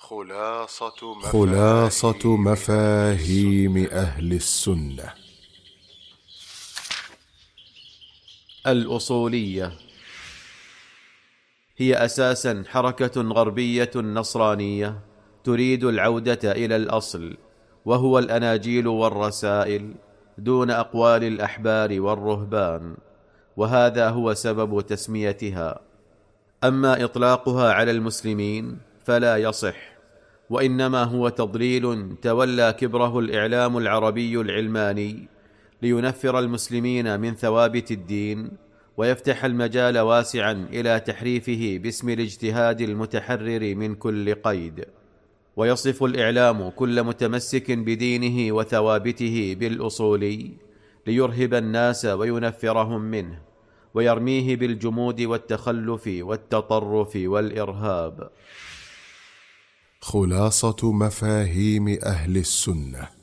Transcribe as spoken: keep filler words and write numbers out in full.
خلاصة مفاهيم, خلاصة مفاهيم أهل السنة. الأصولية هي أساسا حركة غربية نصرانية تريد العودة إلى الأصل، وهو الأناجيل والرسائل دون أقوال الأحبار والرهبان، وهذا هو سبب تسميتها. أما إطلاقها على المسلمين فلا يصح، وإنما هو تضليل تولى كبره الإعلام العربي العلماني لينفر المسلمين من ثوابت الدين، ويفتح المجال واسعا إلى تحريفه باسم الاجتهاد المتحرر من كل قيد، ويصف الإعلام كل متمسك بدينه وثوابته بالأصولي ليرهب الناس وينفرهم منه، ويرميه بالجمود والتخلف والتطرف والإرهاب. خلاصة مفاهيم أهل السنة.